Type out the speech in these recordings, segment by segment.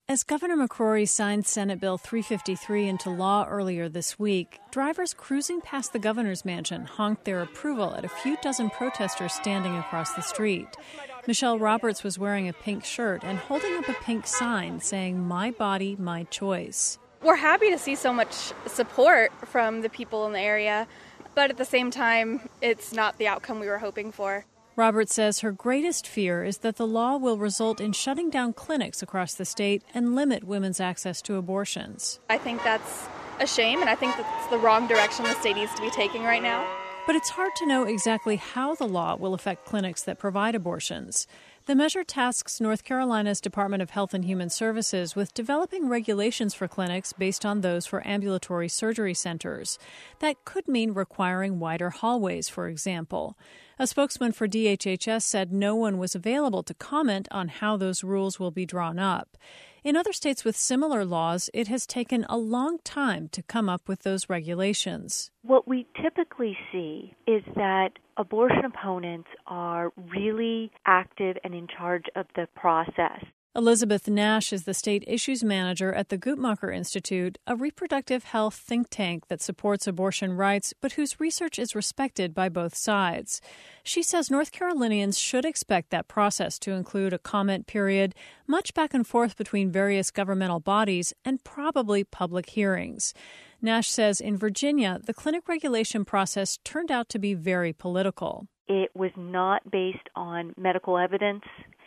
As Governor McCrory signed Senate Bill 353 into law earlier this week, drivers cruising past the governor's mansion honked their approval at a few dozen protesters standing across the street. Michelle Roberts was wearing a pink shirt and holding up a pink sign saying, "My body, my choice." We're happy to see so much support from the people in the area, but at the same time, it's not the outcome we were hoping for. Roberts says her greatest fear is that the law will result in shutting down clinics across the state and limit women's access to abortions. I think that's a shame, and I think that's the wrong direction the state needs to be taking right now. But it's hard to know exactly how the law will affect clinics that provide abortions. The measure tasks North Carolina's Department of Health and Human Services with developing regulations for clinics based on those for ambulatory surgery centers. That could mean requiring wider hallways, for example. A spokesman for DHHS said no one was available to comment on how those rules will be drawn up. In other states with similar laws, it has taken a long time to come up with those regulations. What we typically see is that abortion opponents are really active and in charge of the process. Elizabeth Nash is the state issues manager at the Guttmacher Institute, a reproductive health think tank that supports abortion rights, but whose research is respected by both sides. She says North Carolinians should expect that process to include a comment period, much back and forth between various governmental bodies, and probably public hearings. Nash says in Virginia, the clinic regulation process turned out to be very political. It was not based on medical evidence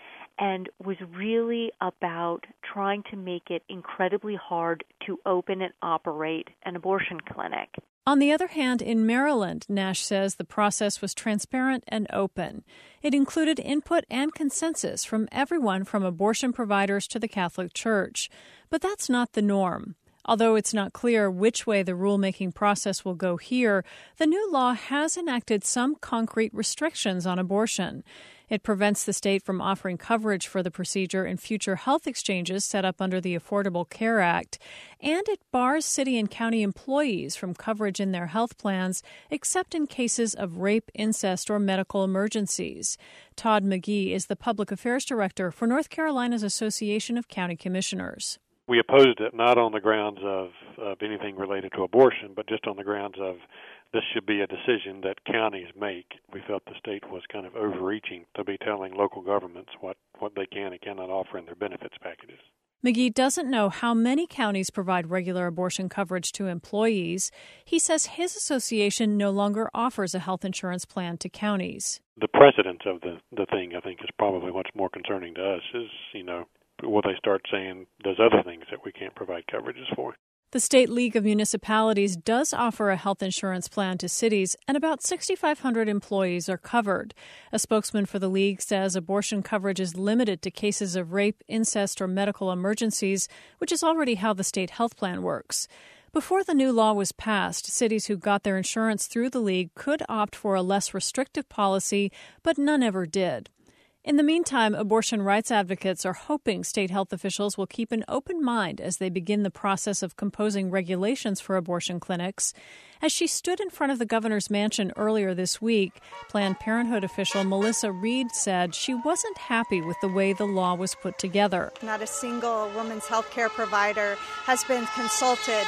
and was really about trying to make it incredibly hard to open and operate an abortion clinic. On the other hand, in Maryland, Nash says the process was transparent and open. It included input and consensus from everyone from abortion providers to the Catholic Church. But that's not the norm. Although it's not clear which way the rulemaking process will go here, the new law has enacted some concrete restrictions on abortion. It prevents the state from offering coverage for the procedure in future health exchanges set up under the Affordable Care Act, and it bars city and county employees from coverage in their health plans except in cases of rape, incest, or medical emergencies. Todd McGee is the public affairs director for North Carolina's Association of County Commissioners. We opposed it not on the grounds of anything related to abortion, but just on the grounds of this should be a decision that counties make. We felt the state was kind of overreaching to be telling local governments what they can and cannot offer in their benefits packages. McGee doesn't know how many counties provide regular abortion coverage to employees. He says his association no longer offers a health insurance plan to counties. The precedence of the thing, I think, is probably what's more concerning to us is, will they start saying there's other things that we can't provide coverages for? The State League of Municipalities does offer a health insurance plan to cities, and about 6,500 employees are covered. A spokesman for the league says abortion coverage is limited to cases of rape, incest, or medical emergencies, which is already how the state health plan works. Before the new law was passed, cities who got their insurance through the league could opt for a less restrictive policy, but none ever did. In the meantime, abortion rights advocates are hoping state health officials will keep an open mind as they begin the process of composing regulations for abortion clinics. As she stood in front of the governor's mansion earlier this week, Planned Parenthood official Melissa Reed said she wasn't happy with the way the law was put together. Not a single women's health care provider has been consulted,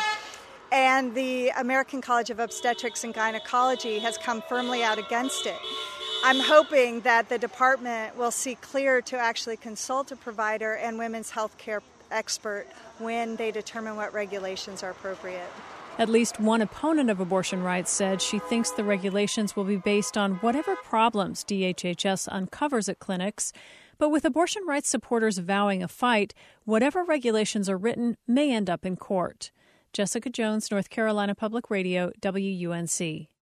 and the American College of Obstetrics and Gynecology has come firmly out against it. I'm hoping that the department will see clear to actually consult a provider and women's health care expert when they determine what regulations are appropriate. At least one opponent of abortion rights said she thinks the regulations will be based on whatever problems DHHS uncovers at clinics. But with abortion rights supporters vowing a fight, whatever regulations are written may end up in court. Jessica Jones, North Carolina Public Radio, WUNC.